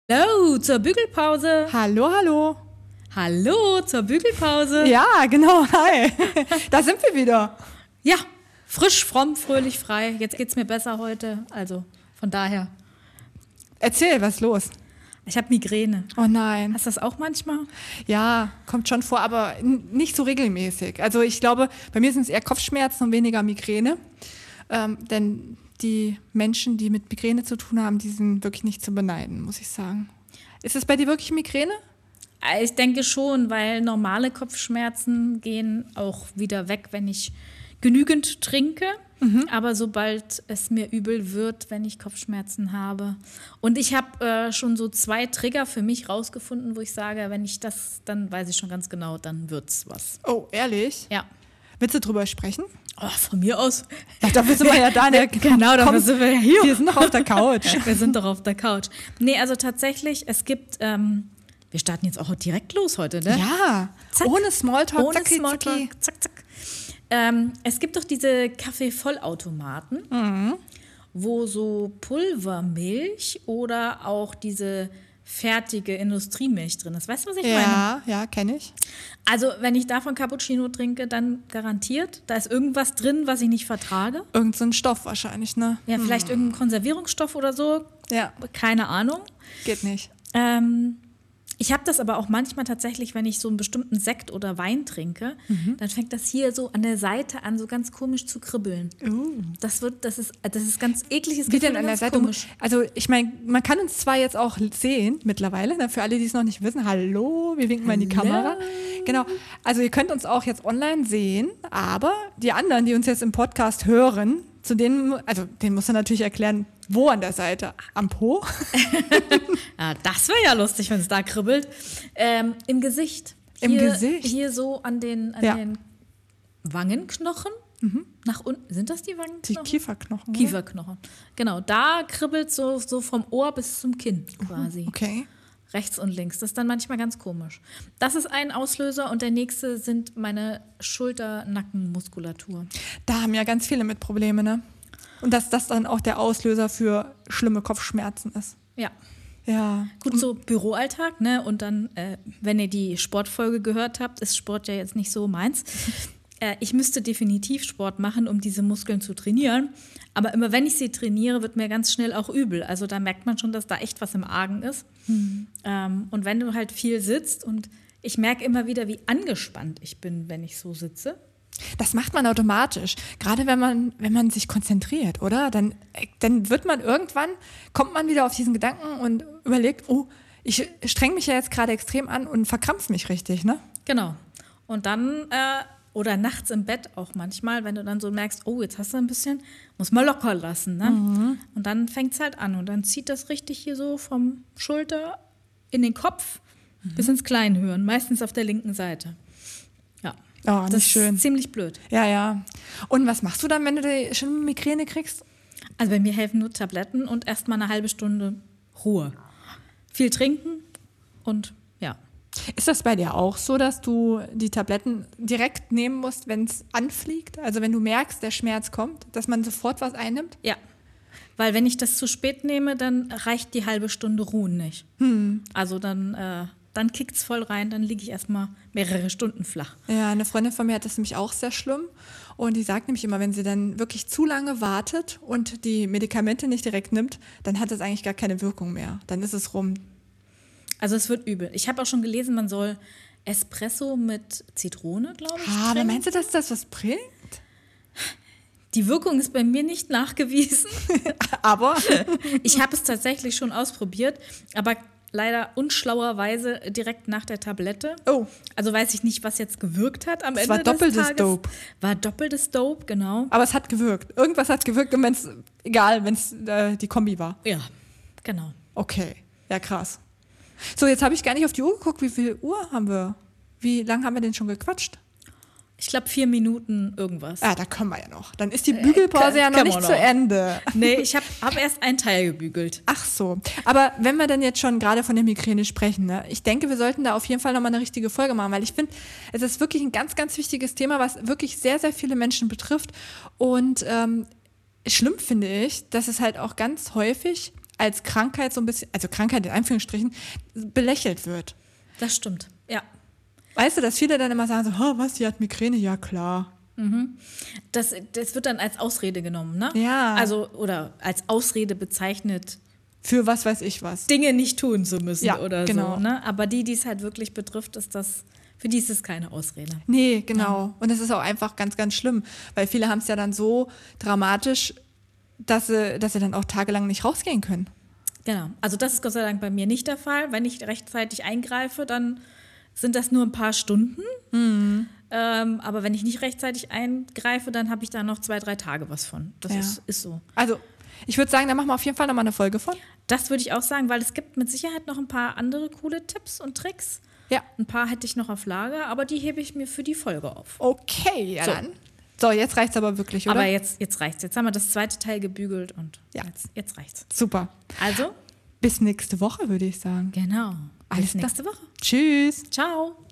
Hallo zur Bügelpause. Hallo, hallo. Hallo zur Bügelpause. Ja, genau, hi. Da sind wir wieder. Ja, frisch, fromm, fröhlich, frei. Jetzt geht's mir besser heute. Also von daher. Erzähl, was ist los? Ich habe Migräne. Oh nein. Hast du das auch manchmal? Ja, kommt schon vor, aber nicht so regelmäßig. Also ich glaube, bei mir sind es eher Kopfschmerzen und weniger Migräne. Denn die Menschen, die mit Migräne zu tun haben, die sind wirklich nicht zu beneiden, muss ich sagen. Ist es bei dir wirklich Migräne? Ich denke schon, weil normale Kopfschmerzen gehen auch wieder weg, wenn ich genügend trinke. Aber sobald es mir übel wird, wenn ich Kopfschmerzen habe. Und ich habe schon so 2 Trigger für mich rausgefunden, wo ich sage, wenn ich das, dann weiß ich schon ganz genau, dann wird's was. Oh, ehrlich? Ja. Willst du drüber sprechen? Oh, von mir aus. Ja, dafür sind wir ja da. Genau, dafür sind wir ja hier. Wir sind doch auf der Couch. Wir sind doch auf der Couch. Nee, also tatsächlich, es gibt, wir starten jetzt auch direkt los heute, ne? Ja, Zack. ohne Smalltalk. Ohne zacki, Smalltalk, zacki. zack, zack. Es gibt doch diese Kaffeevollautomaten, wo so Pulvermilch oder auch diese fertige Industriemilch drin ist. Weißt du, was ich meine? Ja, kenne ich. Also, wenn ich davon Cappuccino trinke, dann garantiert, da ist irgendwas drin, was ich nicht vertrage. Irgend so ein Stoff wahrscheinlich, ne? Ja, vielleicht irgendein Konservierungsstoff oder so. Ja, Keine Ahnung. geht nicht. Ich habe das aber auch manchmal tatsächlich, wenn ich so einen bestimmten Sekt oder Wein trinke, dann fängt das hier so an der Seite an, so ganz komisch zu kribbeln. Das ist ganz ekliges Wie Gefühl, denn an der ganz Seite? komisch. Also ich meine, man kann uns zwar jetzt auch sehen mittlerweile, ne, für alle, die es noch nicht wissen, hallo, wir winken mal in die Kamera. Genau, also ihr könnt uns auch jetzt online sehen, aber die anderen, die uns jetzt im Podcast hören, zu denen, also denen musst du natürlich erklären, wo an der Seite? Am Po? Ja, das wäre ja lustig, wenn es da kribbelt. Im Gesicht. Im Hier, Gesicht? Hier so an den Wangenknochen. Nach unten. Sind das die Die Wangenknochen? Kieferknochen. oder? Kieferknochen. Genau, da kribbelt so vom Ohr bis zum Kinn quasi. Okay. Rechts und links. Das ist dann manchmal ganz komisch. Das ist ein Auslöser und der nächste sind meine Schulter-Nackenmuskulatur. Da haben ja ganz viele mit Probleme, ne? Und dass das dann auch der Auslöser für schlimme Kopfschmerzen ist. Ja. Ja. Gut, so Büroalltag, ne? Und dann, wenn ihr die Sportfolge gehört habt, ist Sport ja jetzt nicht so meins. Ich müsste definitiv Sport machen, um diese Muskeln zu trainieren. Aber immer wenn ich sie trainiere, wird mir ganz schnell auch übel. Also da merkt man schon, dass da echt was im Argen ist. Und wenn du halt viel sitzt und ich merke immer wieder, wie angespannt ich bin, wenn ich so sitze. Das macht man automatisch. Gerade wenn man sich konzentriert, oder? Dann wird man irgendwann, kommt man wieder auf diesen Gedanken und überlegt, oh, ich streng mich ja jetzt gerade extrem an und verkrampf mich richtig, ne? Genau. Und dann, oder nachts im Bett auch manchmal, wenn du dann so merkst, oh, jetzt hast du ein bisschen, muss mal locker lassen, ne? Und dann fängt es halt an und dann zieht das richtig hier so vom Schulter in den Kopf bis ins Kleinhirn, meistens auf der linken Seite. Ja. Oh, nicht Das schön. ist ziemlich blöd. Ja, ja. Und was machst du dann, wenn du schon Migräne kriegst? Also bei mir helfen nur Tabletten und erst mal eine halbe Stunde Ruhe. Viel trinken und ja. Ist das bei dir auch so, dass du die Tabletten direkt nehmen musst, wenn es anfliegt? Also wenn du merkst, der Schmerz kommt, dass man sofort was einnimmt? Ja. Weil wenn ich das zu spät nehme, dann reicht die halbe Stunde Ruhen nicht. Also dann kickt's voll rein, dann liege ich erstmal mehrere Stunden flach. Ja, eine Freundin von mir hat das nämlich auch sehr schlimm. Und die sagt nämlich immer, wenn sie dann wirklich zu lange wartet und die Medikamente nicht direkt nimmt, dann hat das eigentlich gar keine Wirkung mehr. Dann ist es rum. Also es wird übel. Ich habe auch schon gelesen, man soll Espresso mit Zitrone, glaube ich, Aber trinken. meinst du, dass das was bringt? Die Wirkung ist bei mir nicht nachgewiesen. Aber Ich habe es tatsächlich schon ausprobiert, aber leider unschlauerweise direkt nach der Tablette. Oh. Also weiß ich nicht, was jetzt gewirkt hat am Es Ende war doppeltes des Tages. Dope. War doppeltes Dope, genau. Aber es hat gewirkt. Irgendwas hat gewirkt und wenn es die Kombi war. Ja, genau. Okay, ja krass. So, jetzt habe ich gar nicht auf die Uhr geguckt. Wie viel Uhr haben wir? Wie lange haben wir denn schon gequatscht? Ich glaube 4 Minuten irgendwas. Ah, da können wir ja noch. Dann ist die Bügelpause ja noch können wir nicht noch. zu Ende. Nee, ich hab erst einen Teil gebügelt. Ach so. Aber wenn wir dann jetzt schon gerade von der Migräne sprechen, ne, ich denke, wir sollten da auf jeden Fall nochmal eine richtige Folge machen, weil ich finde, es ist wirklich ein ganz, ganz wichtiges Thema, was wirklich sehr, sehr viele Menschen betrifft. Und schlimm finde ich, dass es halt auch ganz häufig als Krankheit so ein bisschen, also Krankheit in Anführungsstrichen, belächelt wird. Das stimmt, ja. Weißt du, dass viele dann immer sagen so, was, die hat Migräne? Ja, klar. Das wird dann als Ausrede genommen, ne? Ja. Also, oder als Ausrede bezeichnet, Für was weiß ich was. Dinge nicht tun zu müssen Ja, oder genau. so, ne? Aber die es halt wirklich betrifft, für die ist es keine Ausrede. Nee, genau. Und es ist auch einfach ganz, ganz schlimm, weil viele haben es ja dann so dramatisch, dass sie dann auch tagelang nicht rausgehen können. Genau. Also das ist Gott sei Dank bei mir nicht der Fall. Wenn ich rechtzeitig eingreife, dann sind das nur ein paar Stunden. Aber wenn ich nicht rechtzeitig eingreife, dann habe ich da noch 2-3 Tage was von. Das Ja. ist so. Also, ich würde sagen, da machen wir auf jeden Fall nochmal eine Folge von. Das würde ich auch sagen, weil es gibt mit Sicherheit noch ein paar andere coole Tipps und Tricks. Ja. Ein paar hätte ich noch auf Lager, aber die hebe ich mir für die Folge auf. Okay, ja So. dann. So, jetzt reicht's aber wirklich, oder? Aber jetzt reicht's. Jetzt haben wir das zweite Teil gebügelt und Ja. jetzt reicht's. Super. Also, Bis nächste Woche, würde ich sagen. genau. Alles Bis nächste Woche. Tschüss. Ciao.